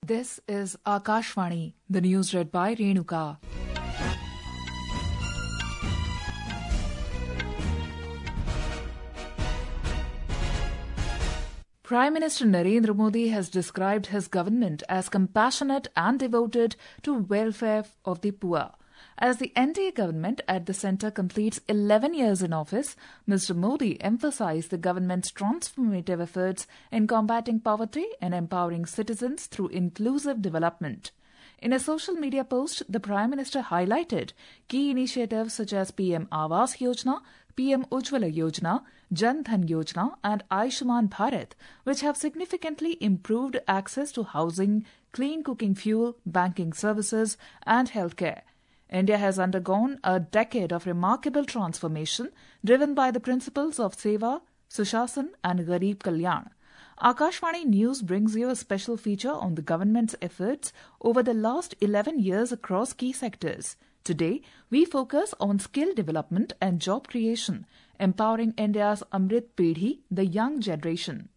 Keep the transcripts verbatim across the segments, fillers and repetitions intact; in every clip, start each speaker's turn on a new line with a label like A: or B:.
A: This is Akashvani, the news read by Renuka. Prime Minister Narendra Modi has described his government as compassionate and devoted to welfare of the poor. As the N D A government at the centre completes eleven years in office, Mister Modi emphasised the government's transformative efforts in combating poverty and empowering citizens through inclusive development. In a social media post, the Prime Minister highlighted key initiatives such as P M Awas Yojana, P M Ujjwala Yojana, Jan Dhan Yojana and Ayushman Bharat, which have significantly improved access to housing, clean cooking fuel, banking services and healthcare. India has undergone a decade of remarkable transformation driven by the principles of Seva, Sushasan and Garib Kalyan. Akashvani News brings you a special feature on the government's efforts over the last eleven years across key sectors. Today, we focus on skill development and job creation, empowering India's Amrit Peedhi, the young generation.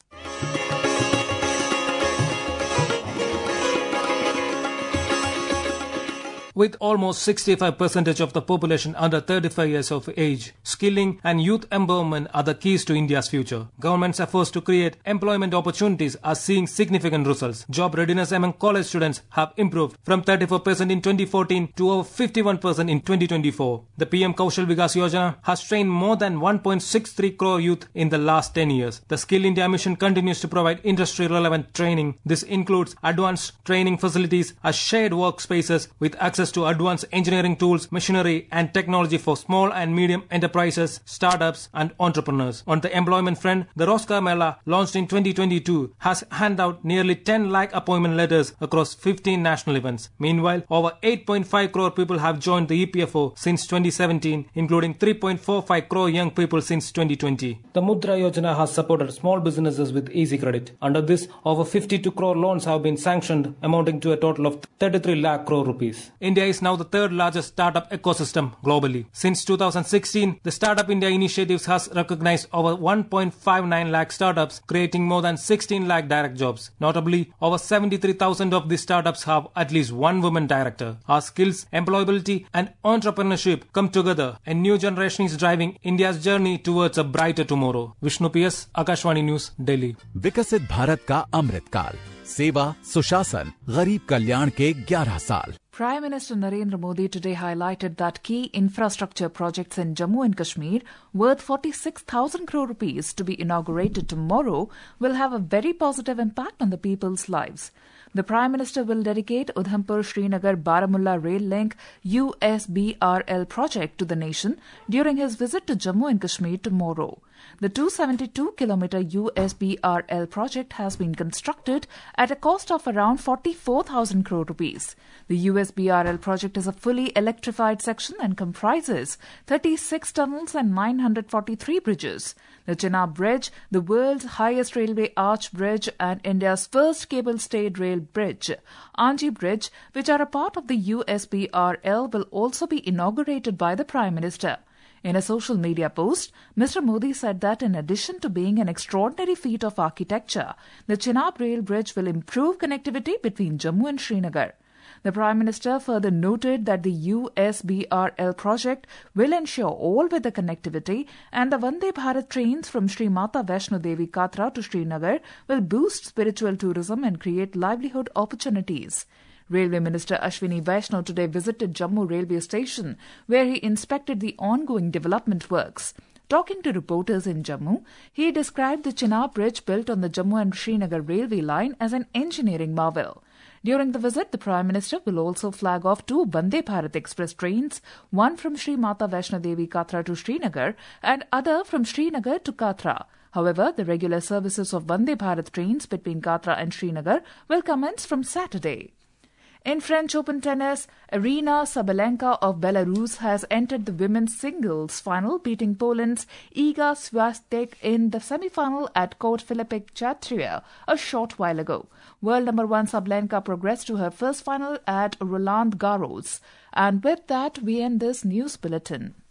B: With almost sixty-five percent of the population under thirty-five years of age, skilling and youth empowerment are the keys to India's future. Government's efforts to create employment opportunities are seeing significant results. Job readiness among college students have improved from thirty-four percent in twenty fourteen to over fifty-one percent in twenty twenty-four. The P M Kaushal Vikas Yojana has trained more than one point six three crore youth in the last ten years. The Skill India mission continues to provide industry-relevant training. This includes advanced training facilities as shared workspaces with access to advanced engineering tools, machinery and technology for small and medium enterprises, startups and entrepreneurs. On the employment front, the Rozgar Mela launched in twenty twenty-two has handed out nearly ten lakh appointment letters across fifteen national events. Meanwhile, over eight point five crore people have joined the E P F O since twenty seventeen, including three point four five crore young people since twenty twenty. The Mudra Yojana has supported small businesses with easy credit. Under this, over fifty-two crore loans have been sanctioned, amounting to a total of thirty-three lakh crore rupees. India is now the third largest startup ecosystem globally. Since two thousand sixteen, the Startup India initiatives has recognized over one point five nine lakh startups, creating more than sixteen lakh direct jobs. Notably, over seventy-three thousand of these startups have at least one woman director. Our skills, employability and entrepreneurship come together. A new generation is driving India's journey towards a brighter tomorrow. Vishnu P S, Akashvani News, Delhi.
C: विकसित भारत का अमृत काल, सेवा, सुशासन, गरीब कल्याण के ग्यारह साल.
A: Prime Minister Narendra Modi today highlighted that key infrastructure projects in Jammu and Kashmir worth forty-six thousand crore rupees to be inaugurated tomorrow will have a very positive impact on the people's lives. The Prime Minister will dedicate Udhampur-Srinagar-Baramulla Rail Link U S B R L project to the nation during his visit to Jammu and Kashmir tomorrow. The two hundred seventy-two kilometre U S B R L project has been constructed at a cost of around forty-four thousand crore rupees. The U S B R L project is a fully electrified section and comprises thirty-six tunnels and nine hundred forty-three bridges. The Chenab Bridge, the world's highest railway arch bridge and India's first cable-stayed rail bridge, Anji Bridge, which are a part of the U S B R L, will also be inaugurated by the Prime Minister. In a social media post, Mister Modi said that in addition to being an extraordinary feat of architecture, the Chenab Rail Bridge will improve connectivity between Jammu and Srinagar. The Prime Minister further noted that the U S B R L project will ensure all-weather connectivity and the Vande Bharat trains from Sri Mata Vaishno Devi Katra to Srinagar will boost spiritual tourism and create livelihood opportunities. Railway Minister Ashwini Vaishnaw today visited Jammu railway station where he inspected the ongoing development works. Talking to reporters in Jammu, he described the Chenab Bridge built on the Jammu and Srinagar railway line as an engineering marvel. During the visit, the Prime Minister will also flag off two Vande Bharat Express trains, one from Sri Mata Vaishno Devi Katra to Srinagar and other from Srinagar to Katra. However, the regular services of Vande Bharat trains between Katra and Srinagar will commence from Saturday. In French Open tennis, Aryna Sabalenka of Belarus has entered the women's singles final, beating Poland's Iga Swiatek in the semi-final at Court Philippe Chatrier a short while ago. World number one Sabalenka progressed to her first final at Roland Garros. And with that, we end this news bulletin.